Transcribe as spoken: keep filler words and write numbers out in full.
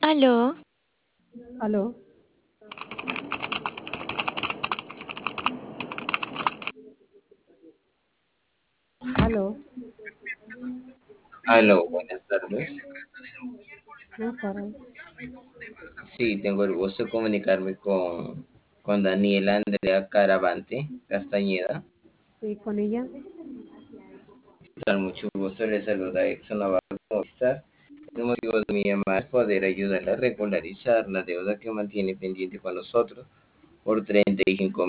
Aló, Aló, aló, Aló, buenas tardes. buenas tardes. Sí, tengo el gusto de comunicarme con, con Daniela Andrea Caravante Castañeda. Sí, con ella. ¿Qué tal? Mucho gusto, les saluda Exxon Navarro Movistar. El motivo de mi llamada es poder ayudarle a regularizar la deuda que mantiene pendiente con nosotros por treinta y cinco